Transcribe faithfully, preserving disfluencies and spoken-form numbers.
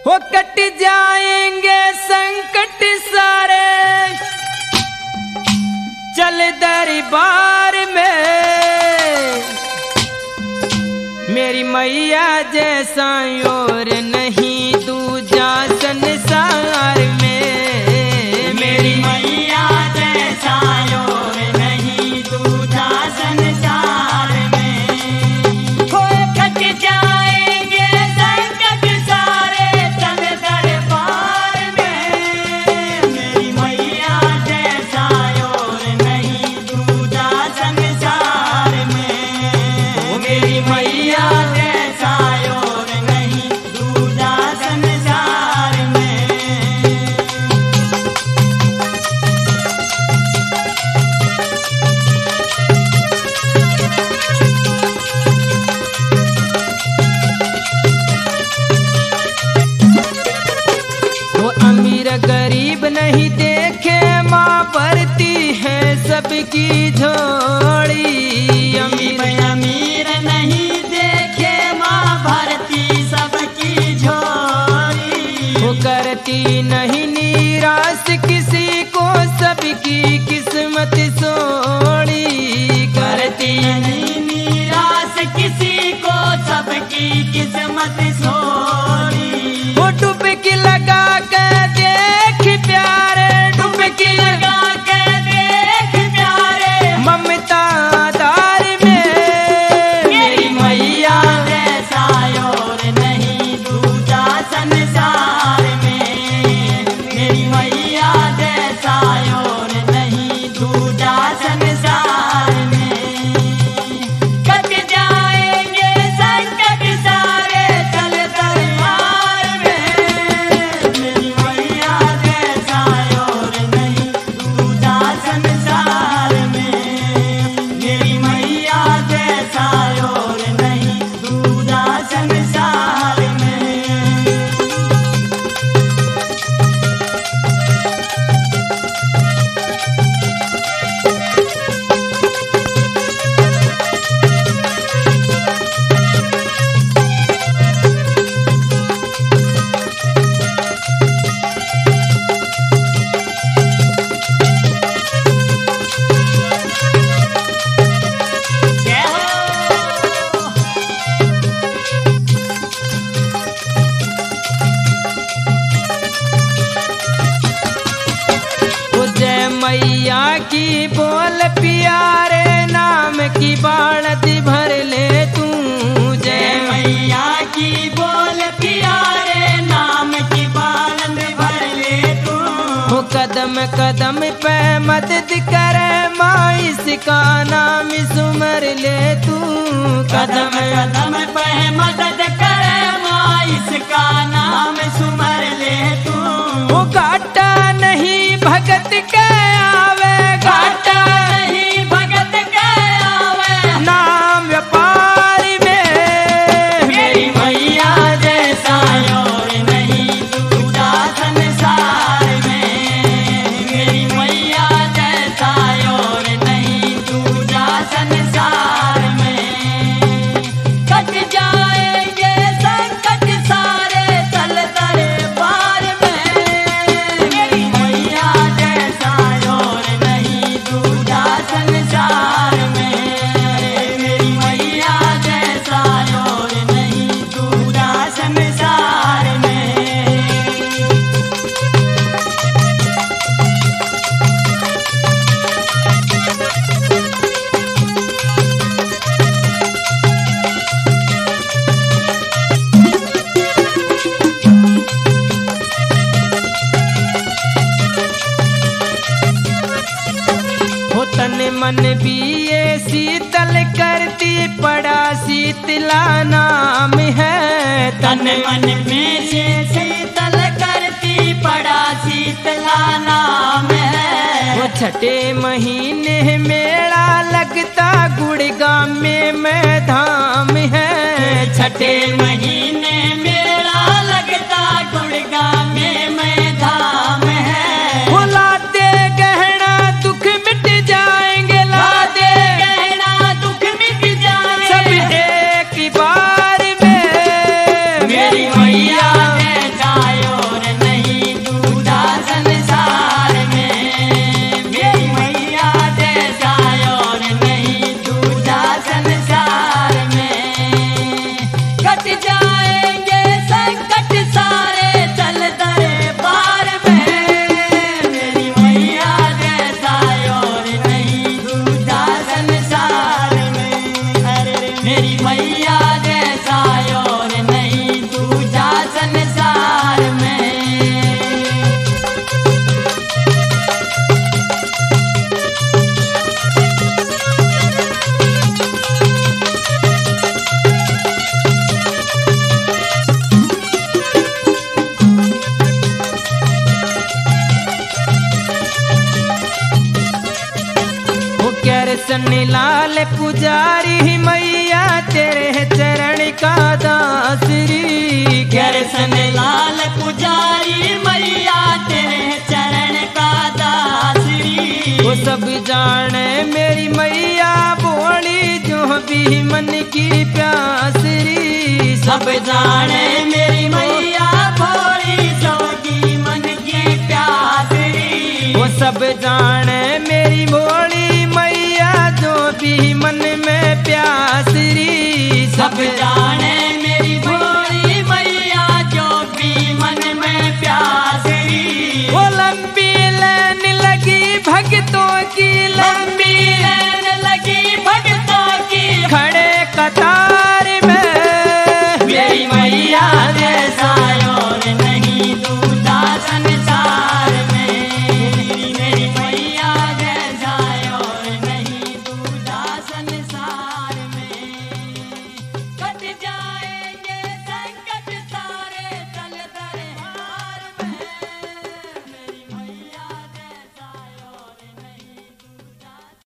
हो कट जाएंगे संकट सारे चल दरबार में, मेरी मैया जैसा और नहीं दूजा संसार में, मेरी मैया जैसा और नहीं दूजा संसार में। हो कट जाएंगे संकट सारे चल दरबार में, मेरी मैया जैसा और नहीं दूजा संसार में, मेरी मैया जैसा और नहीं दूजा संसार में। वो अमीर गरीब नहीं देखे, माँ भरती है सबकी झोली। अमीर अमीर नहीं देखे, माँ भरती सबकी झोली। वो करती नहीं निराश किसी को, सबकी किस्मत सोड़ी करती नहीं निराश किसी को, सबकी किस्मत सोड़ी। वो डुबकी लगा के देख प्यारे, डुबकी लगा के देख प्यारे ममता दार में, मेरी मैया जैसा और नहीं दूजा संसार में, मेरी मैया जैसा और नहीं दूजा संसार में। कट जाएंगे संकट सारे चल दरबार में, मेरी मैया जैसा और नहीं दूजा संसार में, मेरी मैया जैसा और नहीं दूजा संसार में। जय हो। वो जय मैया की बोल प्यारे, नाम की बाढ़ भर ले तू। जय जय मैया की बोल प्यारे, नाम की बालंद भर ले तू। वो कदम कदम पे मदद करे, माँ इसका नाम सुमर ले तू। कदम कदम पे मदद करे, माँ इसका नाम सुमर ले तू। वो घाटा नहीं भगत के आवे, घाटा नहीं भगत के आवे, नाम व्यापार में, मेरी मैया जैसा और नहीं दूजा संसार में, मेरी मैया जैसा और नहीं दूजा संसार में। कट जाएंगे संकट सारे चल दरबार में, मेरी मैया जैसा और नहीं दूजा संसार में, मेरी मैया जैसा और नहीं दूजा संसार में। हो तन मन भी ये शीतल करती, पड़ा शीतला नाम है। तन मन में से शीतल करती, पड़ा शीतला नाम है। वो छठे महीने मेला लगता, गुड़गांव में मैं धाम है। छठे महीने मेला लगता, गुड़गांव में मैं धाम है। वो लाते गहना दुख मिट जाएंगे, लाते गहना दुख मिट जाए, सब एक बार में, मेरी मैया जैसा सन लाल पुजारी मैया तेरे चरण का दासरी। सन लाल पुजारी मैया तेरे चरण का दासरी। वो सब जाने मेरी मैया बोली जो भी मन की प्यासरी। सब जाने मेरी मैया भोली सबकी मन की प्यासरी। वो सब जाने मेरी भोली मैया जो भी मन